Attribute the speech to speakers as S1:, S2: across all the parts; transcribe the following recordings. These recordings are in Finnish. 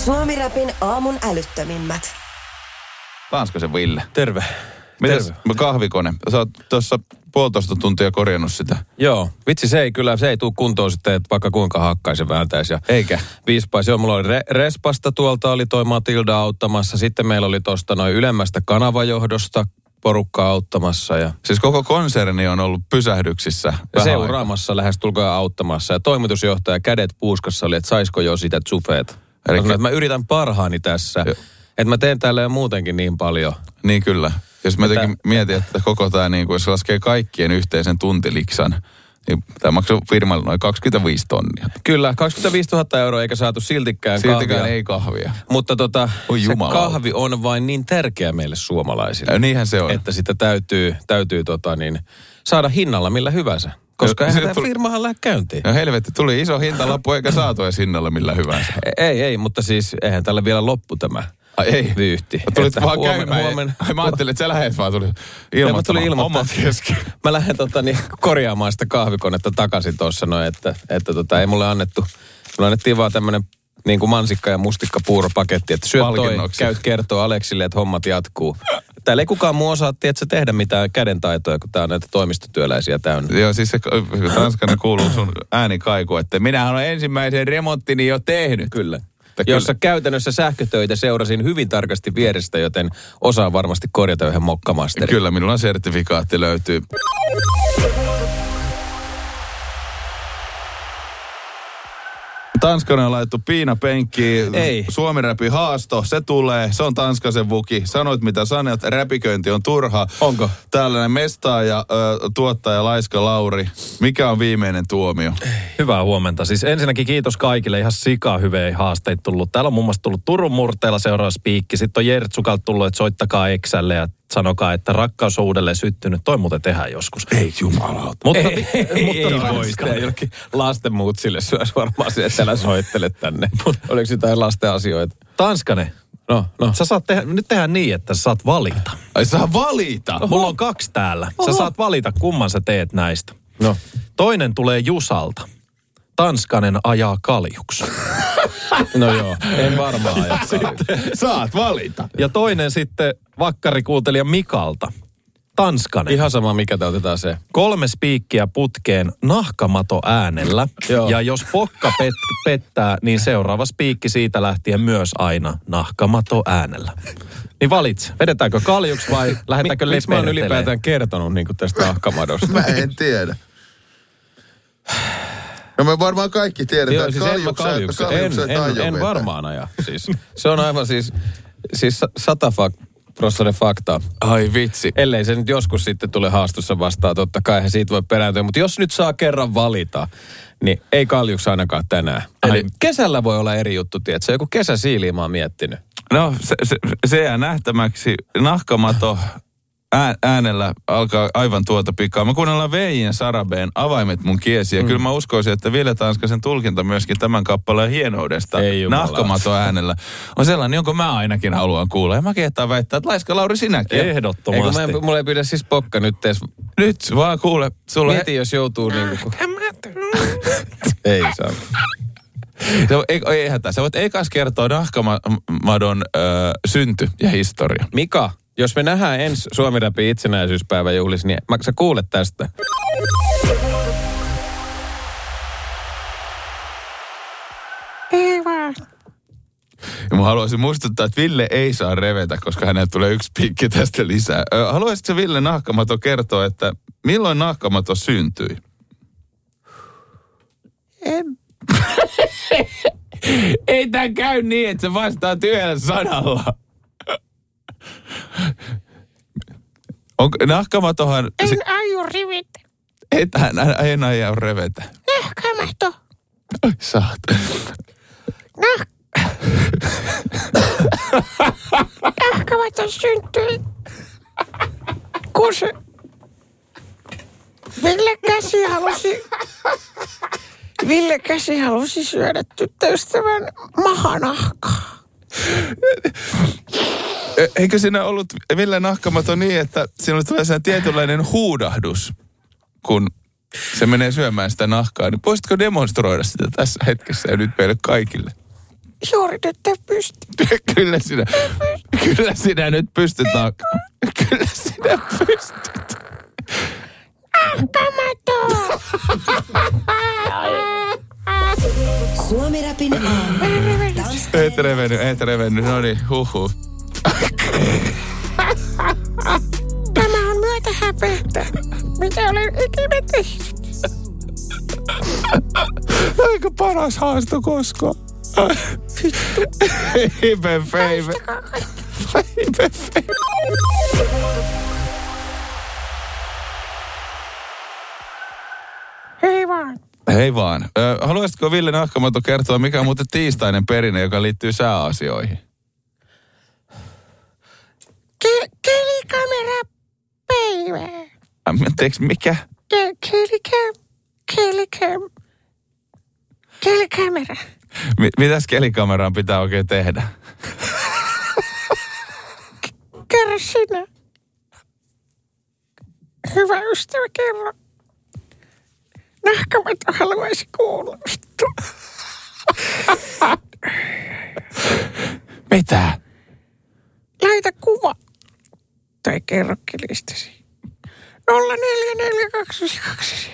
S1: Suomi-räpin aamun älyttömimmät.
S2: Tanskasen Ville.
S3: Terve.
S2: Mites kahvikone? Sä oot tuossa 1,5 tuntia korjannut sitä.
S3: Joo, vitsi se ei tule kuntoon sitten, että vaikka kuinka hakkaisen vääntäisi.
S2: Eikä?
S3: Viispaisi. Joo, mulla oli Respasta tuolta, oli toi Matilda auttamassa. Sitten meillä oli tosta noin ylemmästä kanavajohdosta porukkaa auttamassa. Ja
S2: Siis koko konserni on ollut pysähdyksissä.
S3: Seuraamassa lähestulkoon auttamassa. Ja toimitusjohtaja kädet puuskassa oli, että saisiko jo sitä tsufeet. Mä yritän parhaani tässä. Että mä teen täällä jo muutenkin niin paljon.
S2: Niin kyllä. Jos mä jotenkin mietin, että koko tämä, niin jos laskee kaikkien yhteisen tuntiliksan, niin tämä maksaa firmalle noin 25 tonnia.
S3: Kyllä, 25 000 euroa eikä saatu siltikään kahvia.
S2: Ei kahvia.
S3: Mutta se
S2: jumala.
S3: kahvi on vain niin tärkeä meille suomalaisille.
S2: Ja niinhän se on.
S3: Että sitä täytyy saada hinnalla millä hyvänsä. Koska eihän tämä firmahan lähde käyntiin.
S2: No helvetti, tuli iso hintalappu eikä saatu edes hinnalla millä hyvänsä.
S3: Ei, mutta siis eihän tällä vielä loppu tämä.
S2: Ei.
S3: Vyyhti.
S2: Tulit vaan käymään. Mä ajattelin, että sä lähet vaan tuli ilmoittamaan omat kesken.
S3: Mä lähden korjaamaan sitä kahvikonetta takaisin tuossa noin, että ei mulle annettu. Mulle annettiin vaan tämmönen niin kuin mansikka- ja mustikkapuuropaketti, että syöt toi, käyt kertoo Aleksille, että hommat jatkuu. Täällä ei kukaan muu osaa, tehdä mitään kädentaitoja, kun tää on näitä toimistotyöläisiä täynnä.
S2: Joo, siis se tanskana kuuluu sun äänikaiku, että minähän olen ensimmäisen remonttini jo tehnyt.
S3: Kyllä. Jossa käytännössä sähkötöitä seurasin hyvin tarkasti vierestä, joten osaan varmasti korjata yhden mokkamasterin.
S2: Kyllä, minulla on sertifikaatti löytyy. Tanskana on laitettu piinapenkkiin. Suomi-räpi haasto, se tulee. Se on Tanskasen vuki. Sanoit mitä sanot, räpiköinti on turha.
S3: Onko?
S2: Tällainen mestaa ja tuottaja Laiska Lauri. Mikä on viimeinen tuomio?
S4: Hyvää huomenta. Siis ensinnäkin kiitos kaikille. Ihan sika hyviä haasteita tullut. Täällä on muun muassa tullut Turun Murteella seuraava spiikki. Sitten on Jertsukalta tullut, että soittakaa Exälle ja sanokaa, että rakkaus on uudelleen syttynyt. Toi muuten tehdään joskus.
S2: Ei jumalauta.
S3: Mutta jollekin lastenmuutsille syös varmaan se, että sä soittelet tänne. Oliko jotain lasten asioita?
S4: Tanskane.
S3: No.
S4: Sä saat nyt tehdä niin, että sä saat valita.
S2: Ai saa valita?
S4: Mulla on 2 täällä. Sä saat valita, kumman sä teet näistä.
S3: No.
S4: Toinen tulee Jusalta. Tanskanen ajaa kaljuksi.
S3: No joo, en varmaan aja kaljuksi.
S2: Saat valita.
S4: Ja toinen sitten vakkarikuuntelija Mikalta. Tanskanen.
S3: Ihan sama, mikä otetaan se.
S4: 3 spiikkiä putkeen nahkamato äänellä. Ja jos pokka pettää, niin seuraava spiikki siitä lähtien myös aina nahkamato äänellä. Niin valitse. Vedetäänkö kaljuksi vai lähdetäänkö lepertelemään?
S3: Miksi mä oon ylipäätään kertonut niin tästä nahkamadosta?
S2: Mä en tiedä. No me varmaan kaikki tiedetään, että
S3: en varmaan aja. Siis, se on aivan siis 100% fakta.
S2: Ai vitsi.
S3: Ellei se nyt joskus sitten tule haastossa vastaan, totta kai he siitä voi perääntyä. Mutta jos nyt saa kerran valita, niin ei kaljuksi ainakaan tänään. Eli kesällä voi olla eri juttu, tiedätkö? Joku kesäsiili mä oon miettinyt.
S2: No se jää nähtämäksi. Nahkamato äänellä alkaa aivan tuota pikaa. Mä kuunnellaan Veijin Sarabeen Avaimet mun kiesi. Ja kyllä mä uskoisin, että Ville Tanskasen tulkinta myöskin tämän kappaleen hienoudesta nahkamato äänellä on sellainen, jonka mä ainakin haluan kuulla. Ja mä kehtaan väittää, että Laiska Lauri sinäkin.
S4: Ehdottomasti.
S3: Mulla ei pidä siis pokka nyt edes.
S2: Nyt vaan kuule.
S3: Mieti, jos joutuu niinku. Ei saa.
S2: Ei hätää. Sä voit eikas kertoa nahkamadon synty ja historia.
S3: Mika? Jos me nähdään ensi Suomi-räpin itsenäisyyspäivän juhlissa, niin sä kuulet tästä.
S1: Ei vaan.
S2: Ja mä haluaisin muistuttaa, että Ville ei saa revetä, koska hänelle tulee 1 piikki tästä lisää. Haluaisitko Ville Nahkamato kertoa, että milloin Nahkamato syntyi?
S1: En.
S2: Ei tää käy niin, että sä vastaat yhdellä sanalla. Nahkamatohan...
S1: En aio revetä.
S2: En aio revetä.
S1: Nahkamato.
S2: Ai saat.
S1: Nahkamato syntyi, kun se Ville Käsi halusi syödä tyttöystävän mahanahkaa.
S2: Eikö siinä ollut Ville Nahkamato niin, että siinä tulee sellainen tietynlainen huudahdus, kun se menee syömään sitä nahkaa. Niin voisitko demonstroida sitä tässä hetkessä ja nyt meille kaikille?
S1: suoritettu pysty.
S2: Kyllä sinä nyt pystyt, Naakka. Kyllä sinä pystyt.
S1: Nahkamato!
S5: Suomi-räpin aamu.
S2: Et revennyt, no niin, huhhuh.
S1: Tämä on myötä häpeätä, mitä olen ikinä tehnyt.
S2: Aika paras haasto koskaan. Hipe feive. Hipe feive.
S1: Hei vaan.
S2: Hei vaan. Haluaisitko Ville Nahkamato kertoa, mikä on muuten tiistainen perinne, joka liittyy sääasioihin?
S1: Kelikamera päivä.
S2: Anteeksi, mikä?
S1: Kelikamera.
S2: Mitäs kelikameraan pitää oikein tehdä?
S1: Kerro sinä. Hyvä ystävä, kerro. Nahkamato haluaisi kuulostua.
S2: Mitä?
S1: Laita kuva. Tai kerro kelistasi. 0442.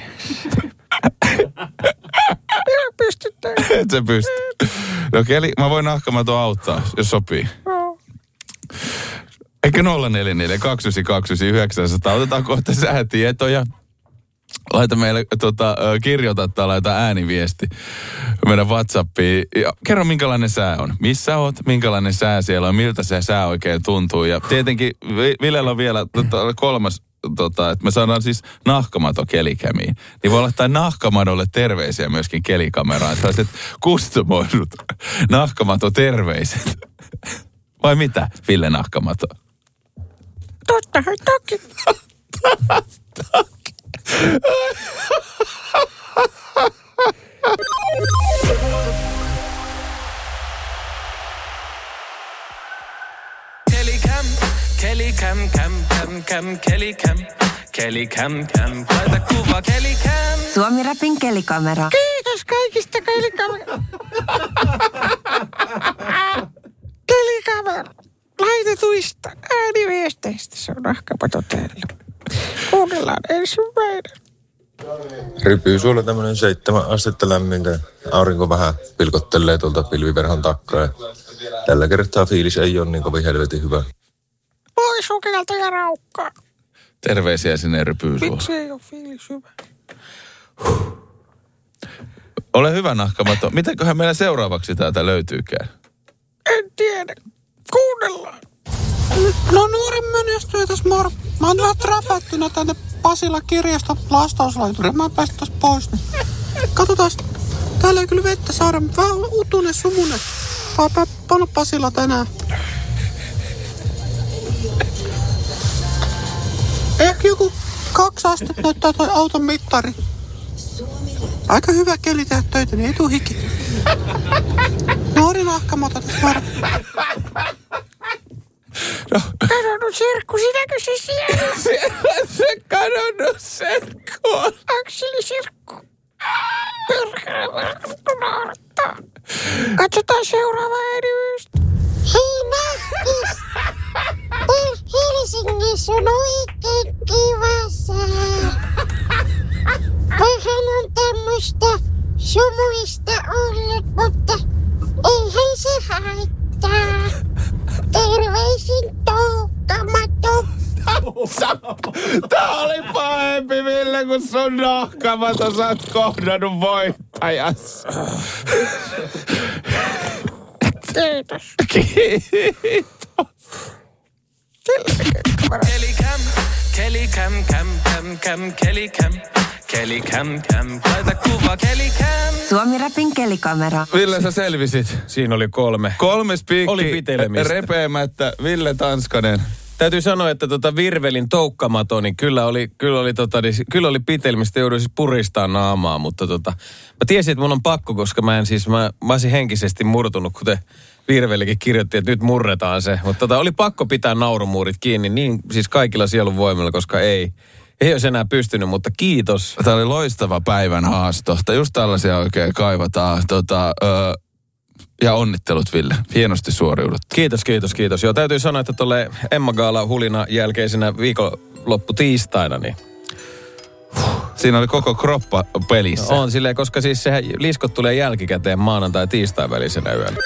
S1: Joo, pystytään.
S2: Et sä pysty. No mä voin Nahkamato auttaa, jos sopii.
S1: Joo.
S2: Eikö 04429900? Otetaan kohta säätietoja. Laita meille, kirjoita tai laita ääniviesti meidän WhatsAppiin. Ja kerro, minkälainen sää on. Missä oot, minkälainen sää siellä on, miltä se sää oikein tuntuu. Ja tietenkin Vilellä on vielä kolmas, että me saadaan siis Nahkamato kelikämiin. Niin voi laittaa Nahkamadolle terveisiä myöskin kelikameraan. Sellaiset kustomoidut Nahkamato terveiset. Vai mitä, Ville Nahkamato?
S1: Tottahan toki.
S6: Kelicam, laita kuva Kelicam.
S5: Suomi-räpin kelikamera.
S1: Kiitos kaikista kelikamera. Kelikamera. Laitetuista ääniviesteistä. Se on Nahkamato täällä. Kuunnellaan ensimmäinen.
S7: Rypyy sulla tämmönen 7 astetta lämmintä. Aurinko vähän pilkottelee tuolta pilviverhon takkaa. Ja tällä kertaa fiilis ei ole niin kovin helvetin hyvä.
S1: Voi sukelta ja raukkaa.
S2: Terveisiä sinne Rypyy sulla.
S1: Miksi ei ole fiilis hyvä?
S2: Ole hyvä Nahkamato. Mitenköhän meillä seuraavaksi täältä löytyykään?
S1: En tiedä. Kuunnellaan.
S8: No nuoren menestyötäs moro. Mä oon vähän trapattuna tänne Pasila kirjaston lastauslaituriin. Mä en päästä tosta pois. Niin. Katsotaas. Täällä ei kyllä vettä saada, mutta vähän utunen sumunen. Pano Pasila tänään. Ehkä joku 2 astetta näyttää toi auton mittari. Aika hyvä keli tehdä töitä, niin ei tuu hiki. Nuori Nahkamato tässä moro.
S2: No.
S1: Kadonnut serkku, sinäkö se siellä?
S2: Siellä se kadonnut serkku on.
S1: Akseli serkku. Perkele, naurattaa. Katsotaan seuraava ääniviesti.
S9: Hei Nahkis! Helsingissä on oikein kiva sää. Vähän on tämmöstä sumuista ollut, mutta eihän se haittaa. Terveisin Toukkamato.
S2: Tää oli pahempi, Ville, kun sun Nahkamato. Sä oot kohdannut voittajassa.
S1: Kiitos.
S2: Kiitos.
S6: Kelicam, laita kuva Kelicam.
S5: Suomi-räpin kelikamera.
S2: Ville, sä selvisit.
S3: Siinä oli 3.
S2: 3 spiikki
S3: Oli pitelemistä.
S2: repeämättä. Ville Tanskanen.
S3: Täytyy sanoa, että Virvelin Toukkamato, niin kyllä oli pitelmistä, jouduin siis puristaa naamaa, mutta mä tiesin, että mun on pakko, koska mä olisin henkisesti murtunut, kuten Virvelikin kirjoitti, että nyt murretaan se. Mutta oli pakko pitää naurumuurit kiinni, niin siis kaikilla sielun voimilla, koska ei olisi enää pystynyt, mutta kiitos.
S2: Tämä oli loistava päivän haasto. Just tällaisia oikein kaivataan. Ja onnittelut, Ville. Hienosti suoriudut.
S3: Kiitos. Joo, täytyy sanoa, että tuolle Emma Gaala hulina jälkeisenä viikonloppu tiistaina, niin
S2: siinä oli koko kroppa pelissä.
S3: on silleen, koska siis sehän liskot tulee jälkikäteen maanantai- ja tiistain välisenä yönä.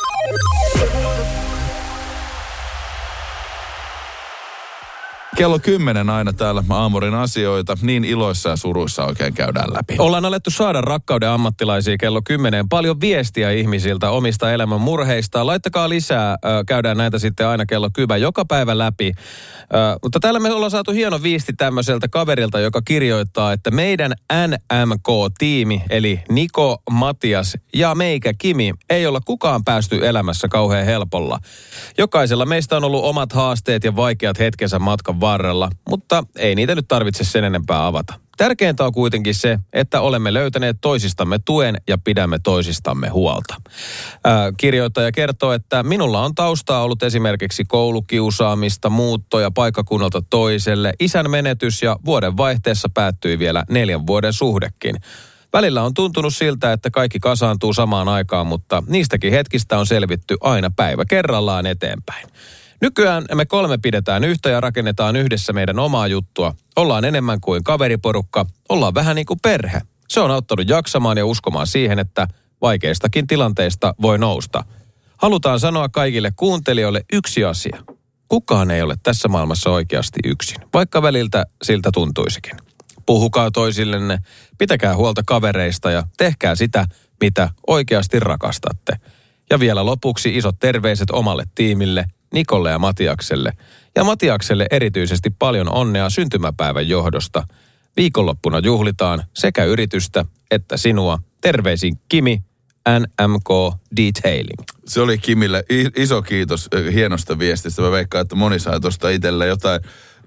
S2: Kello 10 aina täällä Aamurin asioita. Niin iloissa ja suruissa oikein käydään läpi.
S3: Ollaan alettu saada rakkauden ammattilaisia kello 10. Paljon viestiä ihmisiltä omista elämän murheista. Laittakaa lisää, käydään näitä sitten aina kello 10 joka päivä läpi. Mutta täällä me ollaan saatu hieno viesti tämmöiseltä kaverilta, joka kirjoittaa, että meidän NMK-tiimi, eli Niko, Matias ja meikä Kimi, ei olla kukaan päästy elämässä kauhean helpolla. Jokaisella meistä on ollut omat haasteet ja vaikeat hetkensä matkan varrella, mutta ei niitä nyt tarvitse sen enempää avata. Tärkeintä on kuitenkin se, että olemme löytäneet toisistamme tuen ja pidämme toisistamme huolta. Kirjoittaja kertoo, että minulla on taustaa ollut esimerkiksi koulukiusaamista, muuttoja paikkakunnalta toiselle, isän menetys ja vuoden vaihteessa päättyi vielä 4 vuoden suhdekin. Välillä on tuntunut siltä, että kaikki kasaantuu samaan aikaan, mutta niistäkin hetkistä on selvitty aina päivä kerrallaan eteenpäin. Nykyään me 3 pidetään yhtä ja rakennetaan yhdessä meidän omaa juttua. Ollaan enemmän kuin kaveriporukka, ollaan vähän niin kuin perhe. Se on auttanut jaksamaan ja uskomaan siihen, että vaikeistakin tilanteista voi nousta. Halutaan sanoa kaikille kuuntelijoille yksi asia. Kukaan ei ole tässä maailmassa oikeasti yksin, vaikka väliltä siltä tuntuisikin. Puhukaa toisillenne, pitäkää huolta kavereista ja tehkää sitä, mitä oikeasti rakastatte. Ja vielä lopuksi isot terveiset omalle tiimille, Nikolle ja Matiakselle. Ja Matiakselle erityisesti paljon onnea syntymäpäivän johdosta. Viikonloppuna juhlitaan sekä yritystä että sinua. Terveisin Kimi, NMK Detailing.
S2: Se oli Kimille iso kiitos hienosta viestistä. Mä veikkaan, että moni sai tuosta itselle jotain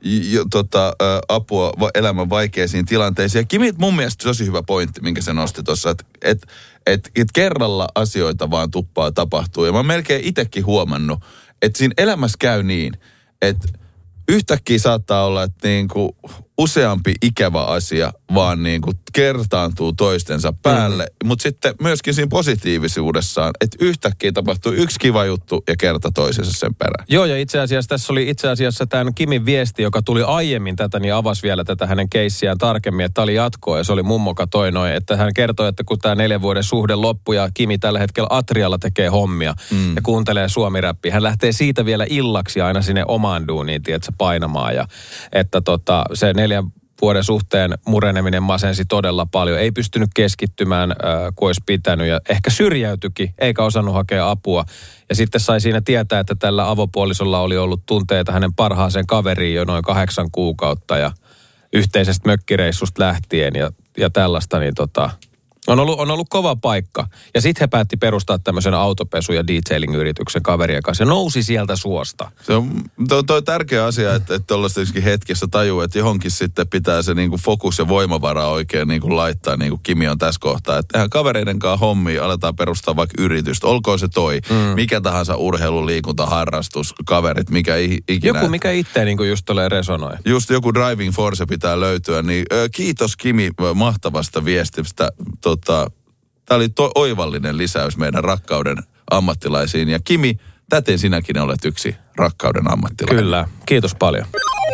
S2: apua elämän vaikeisiin tilanteisiin. Ja Kimi, mun mielestä tosi hyvä pointti, minkä se nosti tuossa, että kerralla asioita vaan tuppaa tapahtuu. Ja mä oon melkein itsekin huomannut, että siinä elämässä käy niin, että yhtäkkiä saattaa olla, että niinku useampi ikävä asia vaan niinku kertaantuu toistensa päälle. Mutta sitten myöskin siinä positiivisuudessaan, että yhtäkkiä tapahtuu yksi kiva juttu ja kerta toisensa sen perään.
S3: Joo, ja tässä oli tämän Kimin viesti, joka tuli aiemmin tätä, niin avasi vielä tätä hänen keissiään tarkemmin, että tämä oli jatkoa ja se oli mummoka toi noin, että hän kertoi, että kun tämä 4 vuoden suhde loppui ja Kimi tällä hetkellä Atrialla tekee hommia ja kuuntelee suomiräppiä, hän lähtee siitä vielä illaksi aina sinne omaan duuniin, tiedätkö, painamaan ja että se 4 vuoden suhteen mureneminen masensi todella paljon. Ei pystynyt keskittymään, kun olisi pitänyt ja ehkä syrjäytyikin, eikä osannut hakea apua. Ja sitten sai siinä tietää, että tällä avopuolisolla oli ollut tunteita hänen parhaaseen kaveriin jo noin 8 kuukautta ja yhteisestä mökkireissusta lähtien ja tällaista, niin on ollut kova paikka. Ja sitten he päätti perustaa tämmöisen autopesu- ja detailing-yrityksen kaverien kanssa ja nousi sieltä suosta.
S2: Se on toi tärkeä asia, että tuollaisessakin hetkessä tajuu, että johonkin sitten pitää se niinku fokus ja voimavara oikein niinku laittaa, niin kuin Kimi on tässä kohtaa. Että tehdään kavereiden kanssa hommia, aletaan perustaa vaikka yritystä. Olkoon se mikä tahansa urheilu, liikunta, harrastus, kaverit, mikä ikinä.
S3: Joku, mikä itse niinku just tulee resonoi.
S2: Just joku driving force pitää löytyä. Niin, kiitos Kimi mahtavasta viestistä. Tämä oli oivallinen lisäys meidän rakkauden ammattilaisiin. Ja Kimi, täten sinäkin olet yksi rakkauden ammattilainen.
S3: Kyllä, kiitos paljon.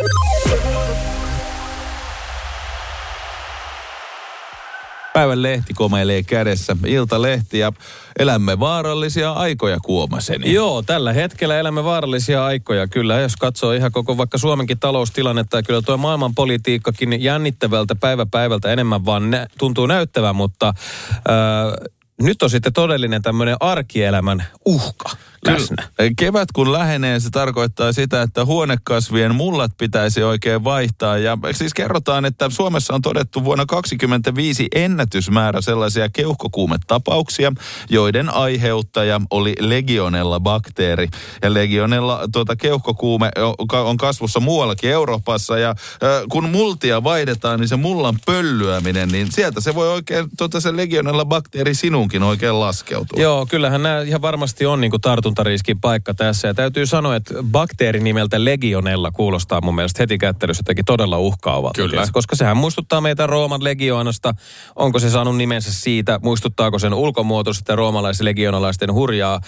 S2: Päivän lehti komeilee kädessä. Iltalehti ja elämme vaarallisia aikoja, Kuomaseni.
S3: Joo, tällä hetkellä elämme vaarallisia aikoja. Kyllä, jos katsoo ihan koko vaikka Suomenkin taloustilannetta, ja kyllä tuo maailmanpolitiikkakin jännittävältä päivä päivältä enemmän vaan tuntuu näyttävän, mutta nyt on sitten todellinen tämmöinen arkielämän uhka läsnä.
S2: Kevät kun lähenee, se tarkoittaa sitä, että huonekasvien mullat pitäisi oikein vaihtaa. Ja siis kerrotaan, että Suomessa on todettu vuonna 2025 ennätysmäärä sellaisia keuhkokuumetapauksia, joiden aiheuttaja oli Legionella-bakteeri. Ja Legionella keuhkokuume on kasvussa muuallakin Euroopassa. Ja kun multia vaihdetaan, niin se mullan pöllyäminen, niin sieltä se voi oikein se Legionella-bakteeri sinunkin oikein laskeutua.
S3: Joo, kyllähän nämä ihan varmasti on niin kuin tartuntoja tartuntariskin paikka tässä. Ja täytyy sanoa, että bakteeri nimeltä Legionella kuulostaa mun mielestä heti kättelyssä jotenkin todella uhkaavalta.
S2: Kyllä.
S3: Koska sehän muistuttaa meitä Rooman legioonasta. Onko se saanut nimensä siitä? Muistuttaako sen ulkomuoto sitä roomalaislegionalaisten hurjaa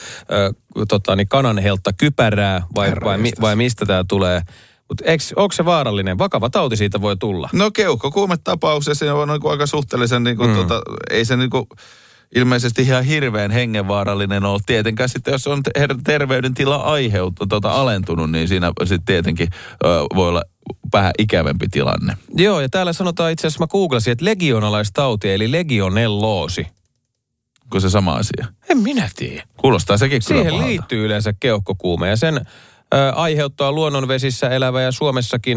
S3: kananheltta kypärää? Vai mistä tämä tulee? Mutta onko se vaarallinen? Vakava tauti siitä voi tulla.
S2: No keuhkokuumetapauksessa se on aika suhteellisen, ei se ilmeisesti ihan hirveän hengenvaarallinen ole. Tietenkään sitten, jos on terveydentila alentunut, niin siinä sitten tietenkin voi olla vähän ikävämpi tilanne.
S3: Joo, ja täällä sanotaan itse asiassa, mä googlasin, että legionalaistauti, eli legionelloosi.
S2: Onko se sama asia?
S3: En minä tiedä.
S2: Kuulostaa sekin kyllä
S3: siihen
S2: pahalta.
S3: liittyy yleensä keuhkokuume, ja sen aiheuttaa luonnonvesissä elävä ja Suomessakin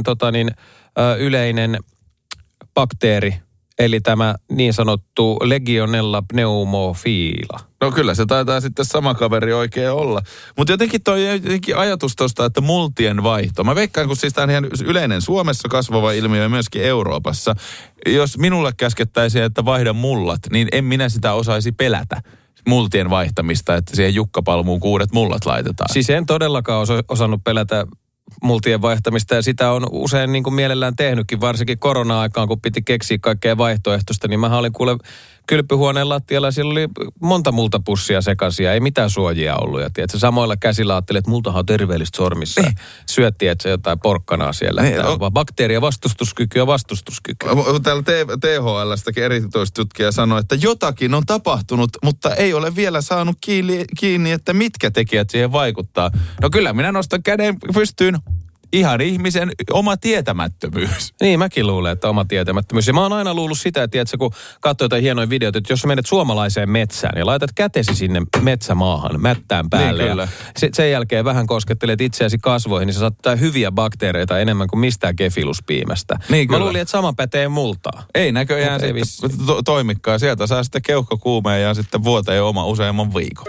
S3: yleinen bakteeri, eli tämä niin sanottu Legionella pneumophilia.
S2: No kyllä, se taitaa sitten sama kaveri oikein olla. Mutta jotenkin ajatus tuosta, että multien vaihto. Mä veikkaan, kun siis tämä on ihan yleinen Suomessa kasvava ilmiö ja myöskin Euroopassa. Jos minulle käskettäisiin, että vaihda mullat, niin en minä sitä osaisi pelätä. Multien vaihtamista, että siihen jukkapalmuun 6 mullat laitetaan.
S3: Siis en todellakaan osannut pelätä multien vaihtamista, ja sitä on usein niin kuin mielellään tehnytkin, varsinkin korona-aikaan, kun piti keksiä kaikkea vaihtoehtoista, niin mä olin kuule kylpyhuoneen lattialla, siellä oli monta multapussia sekaisia, ei mitään suojia ollut, ja tiedätkö, samoilla käsillä ajattelin, että multahan on terveellistä sormissa, syötti, että se jotain porkkanaa siellä, vaan bakteeria, vastustuskykyä.
S2: Täällä THL:stäkin erikoistutkija sanoi, että jotakin on tapahtunut, mutta ei ole vielä saanut kiinni, että mitkä tekijät siihen vaikuttaa. No kyllä, minä nostan käden pystyyn. Ihan ihmisen oma tietämättömyys.
S3: Niin, mäkin luulen, että oma tietämättömyys. Ja mä oon aina luullut sitä, että kun katsoo jotain hienoja videoita, että jos sä menet suomalaiseen metsään ja laitat kätesi sinne metsämaahan, mättään päälle. Niin, ja sen jälkeen vähän koskettelet itseäsi kasvoihin, niin sä saat hyviä bakteereita enemmän kuin mistään gefiluspiimästä. Niin, mä luulin, että sama pätee multaa.
S2: Ei näköjään sitten toimikkaa. Sieltä saa sitten keuhkokuumeen ja sitten vuoteen oma useamman viikon.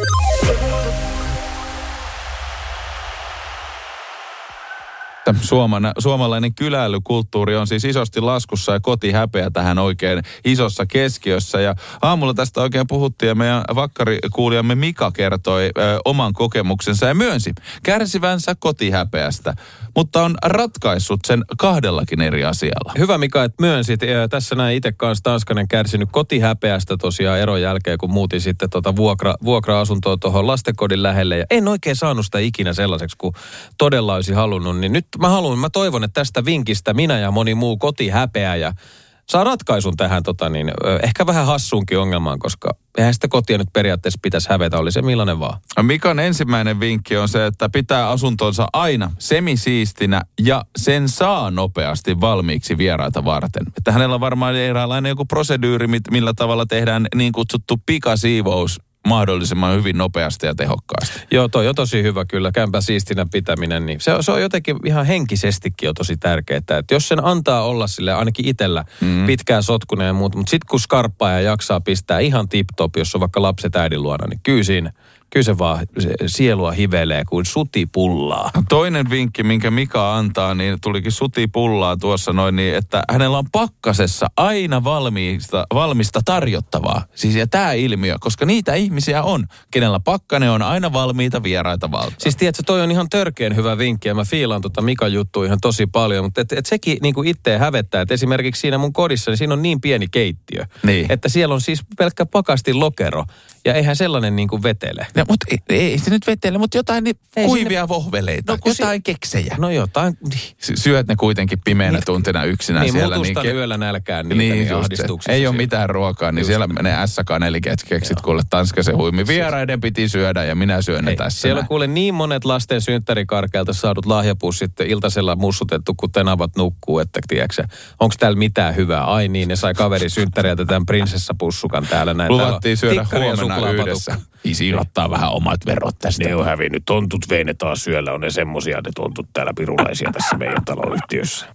S2: Suomalainen kyläilykulttuuri on siis isosti laskussa ja kotihäpeä tähän oikein isossa keskiössä. Ja aamulla tästä oikein puhuttiin ja meidän vakkarikuulijamme Mika kertoi oman kokemuksensa ja myönsi kärsivänsä kotihäpeästä, mutta on ratkaissut sen 2 eri asialla.
S3: Hyvä Mika, että myönsit. Tässä näin itse kanssa Tanskanen kärsinyt kotihäpeästä tosiaan eron jälkeen, kun muutin sitten vuokra-asuntoa tuohon lastenkodin lähelle. Ja en oikein saanut sitä ikinä sellaiseksi, kun todella olisi halunnut. Niin nyt mä toivon, että tästä vinkistä minä ja moni muu kotihäpeä ja saa ratkaisun tähän ehkä vähän hassuunkin ongelmaan, koska eihän sitä kotia nyt periaatteessa pitäisi hävetä, oli se millainen vaan. Mikan
S2: ensimmäinen vinkki on se, että pitää asuntonsa aina semisiistinä ja sen saa nopeasti valmiiksi vieraita varten. Että hänellä on varmaan eräänlainen joku proseduuri, millä tavalla tehdään niin kutsuttu pikasiivous mahdollisimman hyvin nopeasti ja tehokkaasti.
S3: Joo, toi on tosi hyvä kyllä, kämpän siistinä pitäminen, niin se on jotenkin ihan henkisestikin on tosi tärkeää, että jos sen antaa olla sille ainakin itsellä pitkään sotkuneen ja muuta, mutta sitten kun skarppaa ja jaksaa pistää ihan tip-top, jos on vaikka lapset äidin luona, niin kyllä se vaan sielua hivelee kuin sutipullaa.
S2: Toinen vinkki, minkä Mika antaa, niin tulikin sutipullaa tuossa noin, niin että hänellä on pakkasessa aina valmista tarjottavaa. Siis ja tämä ilmiö, koska niitä ihmisiä on, kenellä pakkane on aina valmiita vieraita valtaa.
S3: Siis tiedätkö, toi on ihan törkeän hyvä vinkki ja mä fiilaan Mikan juttua ihan tosi paljon, mutta et sekin niinku itteen hävettää, että esimerkiksi siinä mun kodissa, niin siinä on niin pieni keittiö,
S2: niin.
S3: Että siellä on siis pelkkä pakastin lokero ja eihän sellainen niinku vetele.
S2: No, mutta ei se nyt vetele, mutta jotain kuivia vohveleita, jotain keksejä.
S3: No jotain.
S2: Syöt ne kuitenkin pimeänä tuntina yksinä
S3: niin,
S2: siellä.
S3: Niin yöllä nälkään niin ahdistuksessa.
S2: Ei ole mitään ruokaa, niin siellä menee S-kaneli-keksit kuule Tanskasen huimi. Vieraiden piti syödä ja minä syön ne tässä.
S3: Siellä on kuule niin monet lasten synttärikarkeilta saadut lahjapussit iltasella mussutettu, kun tenavat nukkuu, että tiedätkö, onko täällä mitään hyvää? Ai niin, ne sai kaveri synttäriä tämän prinsessapussukan täällä näin.
S2: Luvattiin syödä huomenna yhdessä. Isi ottaa vähän omat verot tästä.
S10: Ne on hävinnyt. Tontut vei ne taas syöllä. On ne semmosia ne tontut täällä pirulaisia tässä meidän taloyhtiössä.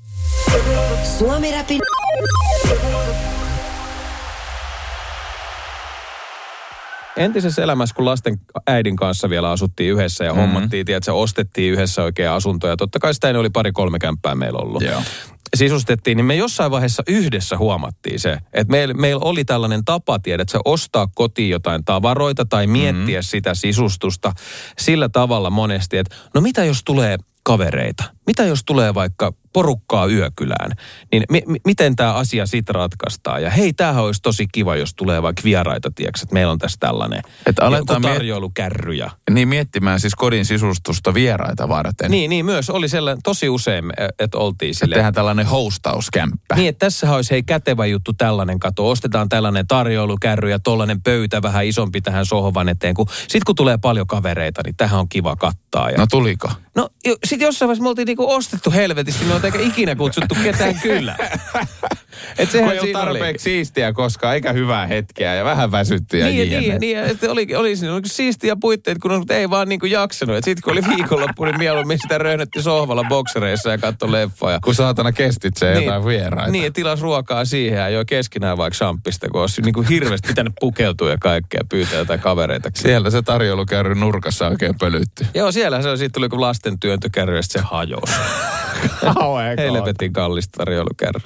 S5: Suomi-räpin
S3: entisessä elämässä, kun lasten äidin kanssa vielä asuttiin yhdessä ja hommattiin, tiedätkö, ostettiin yhdessä oikea asunto. Ja totta kai sitä oli 2-3 kämppää meillä ollut.
S2: Joo.
S3: sisustettiin, niin me jossain vaiheessa yhdessä huomattiin se, että meillä oli tällainen tapa, tiedätkö, ostaa kotiin jotain tavaroita tai miettiä sitä sisustusta sillä tavalla monesti, että no mitä jos tulee kavereita? Mitä jos tulee vaikka porukkaa yökylään? Niin miten tämä asia sit ratkaistaan? Ja hei, tämähän olisi tosi kiva, jos tulee vaikka vieraita, tiedätkö, että meillä on tässä tällainen tarjoilukärryjä.
S2: Niin miettimään siis kodin sisustusta vieraita varten.
S3: Niin myös. Oli sellainen tosi usein, että oltiin silleen.
S2: Tehdään tällainen hostauskämppä.
S3: Niin, että tässähän olisi hei kätevä juttu tällainen kato. Ostetaan tällainen tarjoilukärry ja tollainen pöytä vähän isompi tähän sohvan eteen. Sitten kun tulee paljon kavereita, niin tähän on kiva kattaa. Ja...
S2: No tuliko?
S3: No sitten jossain vaiheessa me oltiin niinku ostettu helvetisti, me oltiin eikä ikinä kutsuttu ketään kyllä.
S2: Et sehän ei ole tarpeeksi siistiä koskaan, eikä hyvää hetkeä ja vähän väsyttyä.
S3: Niin, että oli siinä siistiä puitteet, kun ei vaan niinku jaksanut. Et sitten kun oli viikonloppu, niin mieluummin sitä röhnötti sohvalla boksereissa ja katsoi leffoja.
S2: Kun saatana kestitsee jotain vieraita.
S3: Niin, ja tilas ruokaa siihen ja joi keskinään vaikka champista, kun olisi niinku hirveästi pitänyt pukeutua ja kaikkea, pyytää jotain kavereita.
S2: Siellä se tarjoilukärry nurkassa oikein pölytti.
S3: Joo, siellä se on. Siitä tuli joku lasten työntökärry ja se hajosi. Helvetin kallista tarjoilukärry.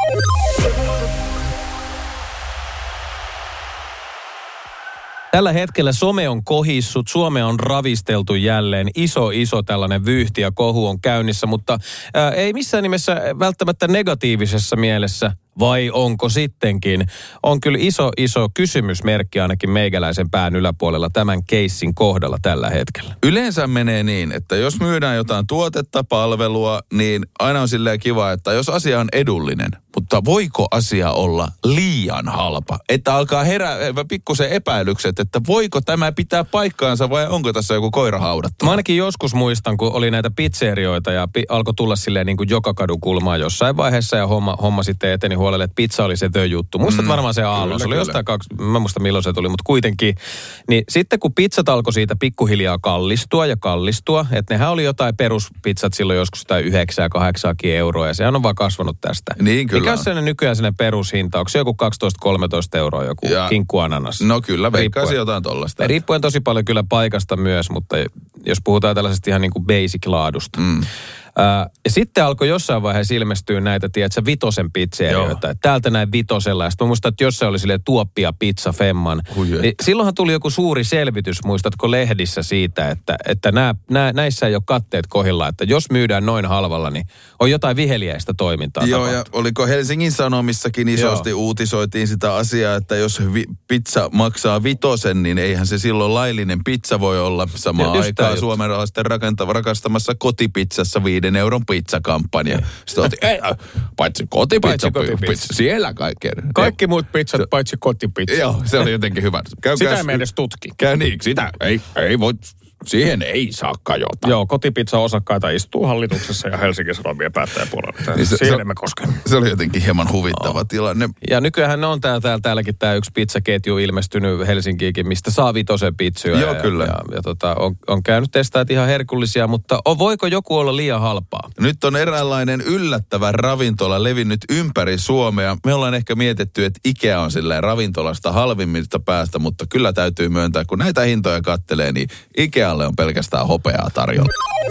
S3: Tällä hetkellä some on kohissut, Suomea on ravisteltu jälleen. Iso tällainen vyyhti ja kohu on käynnissä, mutta ei missään nimessä välttämättä negatiivisessa mielessä. Vai onko sittenkin? On kyllä iso kysymysmerkki ainakin meikäläisen pään yläpuolella tämän keissin kohdalla tällä hetkellä.
S2: Yleensä menee niin, että jos myydään jotain tuotetta, palvelua, niin aina on silleen kiva, että jos asia on edullinen, mutta voiko asia olla liian halpa? Että alkaa herää pikkusen epäilykset, että voiko tämä pitää paikkaansa vai onko tässä joku koira haudattu?
S3: Mä ainakin joskus muistan, kun oli näitä pizzerioita ja alkoi tulla silleen niin kuin joka kadun kulmaan jossain vaiheessa ja homma sitten eteni huolelle, että pizza oli se juttu. Muistat varmaan se aallon. Se oli jostain mä muista milloin se tuli, mutta kuitenkin. Niin sitten kun pizzat alkoi siitä pikkuhiljaa kallistua, että nehän oli jotain peruspizzat silloin joskus jotain 9-8 euroa ja sehän on vaan kasvanut tästä.
S2: Niin kyllä.
S3: Mikä on sellainen nykyään sellainen perushinta? Onko se joku 12-13 euroa joku kinkkuananas?
S2: No kyllä, veikkaisin jotain tollaista.
S3: Riippuen tosi paljon kyllä paikasta myös, mutta jos puhutaan tällaisesta ihan niin kuin basic-laadusta. Ja sitten alkoi jossain vaiheessa ilmestyä näitä, tiedätkö, vitosen pizzerioita. Täältä näin vitosella. Ja sitten mä muistan, että jos se oli silleen tuoppia pizza femman. Niin silloinhan tuli joku suuri selvitys, muistatko lehdissä siitä, että näissä ei ole katteet kohdillaan. Että jos myydään noin halvalla, niin on jotain viheliäistä toimintaa.
S2: Joo, ja oliko Helsingin Sanomissakin isosti uutisoitiin sitä asiaa, että jos pizza maksaa vitosen, niin eihän se silloin laillinen pizza voi olla. Samaan aikaan suomalaisten rakastamassa kotipizzassa 5 euron pizzakampanja. Sitten paitsi kotipizza, siellä
S10: kaikki muut pizzat paitsi kotipizza.
S2: Joo, se oli jotenkin hyvä.
S10: Sitä emme edes tutki.
S2: Sitä ei voi, siihen ei saa kajota.
S10: Joo, kotipizza-osakkaita istuu hallituksessa ja Helsingin Sanomien päättäjäpuolella. Siihen emme koske.
S2: Se oli jotenkin hieman huvittava tilanne.
S3: Ja nykyään on täälläkin tämä yksi pizzaketju ilmestynyt Helsinkiinkin, mistä saa vitosen pizzoja.
S2: Joo, kyllä.
S3: On käynyt testaa ihan herkullisia, mutta voiko joku olla liian halpaa?
S2: Nyt on eräänlainen yllättävä ravintola levinnyt ympäri Suomea. Me ollaan ehkä mietitty, että Ikea on silleen ravintolasta halvimmista päästä, mutta kyllä täytyy myöntää, kun näitä hintoja kattelee, niin Ikea on pelkästään hopeaa tarjolla.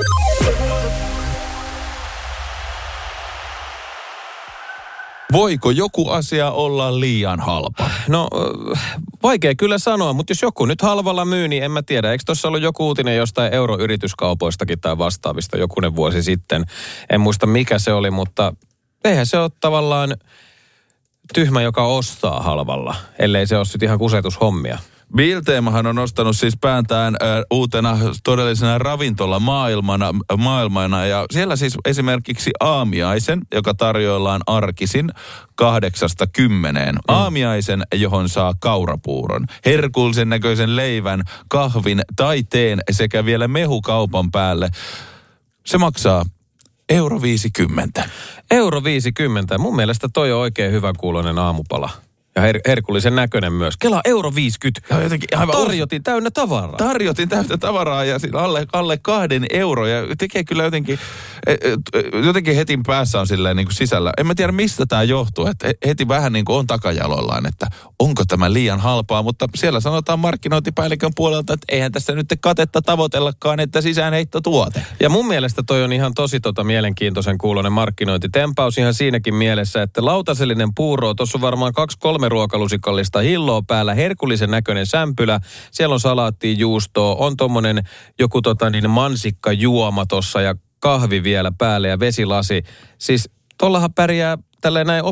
S2: Voiko joku asia olla liian halpa?
S3: No, vaikea kyllä sanoa, mutta jos joku nyt halvalla myy, niin en mä tiedä. Eikö tuossa ollut joku uutinen jostain euroyrityskaupoistakin tai vastaavista jokunen vuosi sitten? En muista mikä se oli, mutta eihän se ole tavallaan tyhmä, joka ostaa halvalla, ellei se ole sitten ihan kusetushommia.
S2: Bilteemahan on nostanut siis pääntään uutena todellisena ravintolamaailmana ja siellä siis esimerkiksi aamiaisen, joka tarjoillaan arkisin 8-10. Aamiaisen, johon saa kaurapuuron, herkullisen näköisen leivän, kahvin tai teen sekä vielä mehukaupan päälle. Se maksaa €50.
S3: €50. Mun mielestä toi on oikein hyvän kuuloinen aamupala. Ja herkullisen näköinen myös. Kela euro 50. Tarjotin täynnä tavaraa.
S2: Tarjotin täynnä tavaraa ja alle 2 euroa. Ja tekee kyllä jotenkin heti päässä on silleen niin kuin sisällä. En mä tiedä mistä tämä johtuu. Että heti vähän niin kuin on takajaloillaan, että onko tämä liian halpaa. Mutta siellä sanotaan markkinointipäällikön puolelta, että eihän tässä nyt katetta tavoitellakaan, että sisäänheittotuote.
S3: Ja mun mielestä toi on ihan tosi mielenkiintoisen kuuloinen markkinointitempaus ihan siinäkin mielessä, että lautasellinen puuro, tuossa on varmaan 2-3 ruokalusikallista hilloa päällä, herkullisen näköinen sämpylä, siellä on salaattia, juustoa, on tommonen joku mansikkajuoma tossa ja kahvi vielä päälle ja vesilasi. Siis tollahan pärjää tälleen näin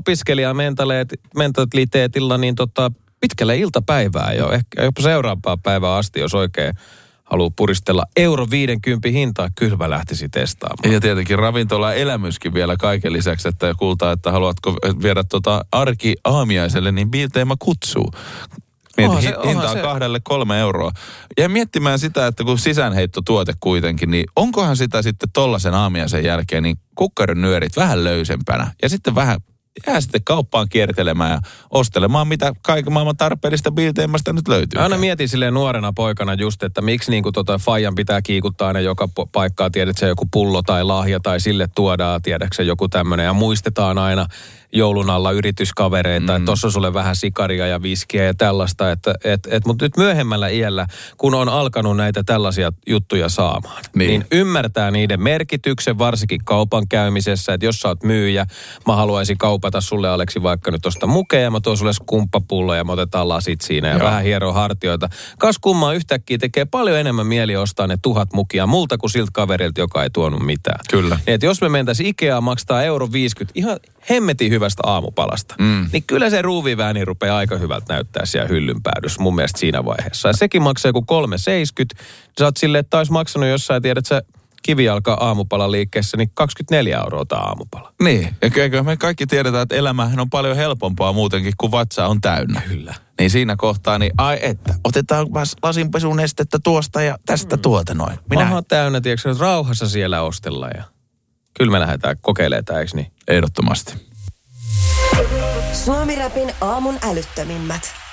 S3: opiskelijamentaliteetilla niin pitkälle iltapäivää jo, ehkä jopa seuraavaa päivää asti, jos oikein haluaa puristella euro 50 hintaa, kyllä mä lähtisin testaamaan.
S2: Ja tietenkin ravintola-elämyskin vielä kaiken lisäksi, että kuultaa, että haluatko viedä arki-aamiaiselle, niin Biltema kutsuu. Hinta on 2-3 euroa. Ja miettimään sitä, että kun sisäänheittotuote kuitenkin, niin onkohan sitä sitten tollaisen aamiaisen jälkeen, niin kukkaron nyörit vähän löysempänä. Ja sitten vähän jää sitten kauppaan kiertelemään ja ostelemaan, mitä kaiken maailman tarpeellista Biltemasta nyt löytyy.
S3: Aina mietin silleen nuorena poikana just, että miksi niinku faijan pitää kiikuttaa aina joka paikkaa, tiedätkö joku pullo tai lahja tai sille tuodaan, tiedätkö joku tämmöinen. Ja muistetaan aina joulun alla yrityskavereita, että tossa on sulle vähän sikaria ja viskiä ja tällaista. Mutta nyt myöhemmällä iällä, kun on alkanut näitä tällaisia juttuja saamaan, niin ymmärtää niiden merkityksen, varsinkin kaupan käymisessä, että jos sä oot myyjä, mä haluaisin kaupata sulle, Aleksi, vaikka nyt tosta mukea, ja mä tuon sulle skumppapullo ja me otetaan lasit siinä ja vähän hieroo hartioita. Kas kummaa yhtäkkiä tekee paljon enemmän mieli ostaa ne 1000 mukia multa kuin siltä kaverilta, joka ei tuonut mitään.
S2: Kyllä.
S3: Niin, että jos me mentäisiin Ikeaan maksaa euro 50, ihan hemmetin hyvästä aamupalasta, niin kyllä se ruuvivääni rupeaa aika hyvältä näyttää siellä hyllyn päädyssä mun mielestä siinä vaiheessa. Ja sekin maksaa joku 3,70. Sä oot silleen, että ois maksanut jossain, tiedät sä, kivijalka aamupala liikkeessä, niin 24 euroa tämä aamupala.
S2: Niin, ja me kaikki tiedetään, että elämähän on paljon helpompaa muutenkin, kun vatsa on täynnä.
S3: Kyllä.
S2: Niin siinä kohtaa, niin otetaan lasinpesunestettä tuosta ja tästä tuota noin.
S3: Maha täynnä, tiedätkö, että rauhassa siellä ostellaan ja kyllä me lähdetään kokeilemaan tämä, eikö niin?
S2: Ehdottomasti.
S5: Suomi Rapin aamun älyttömimmät.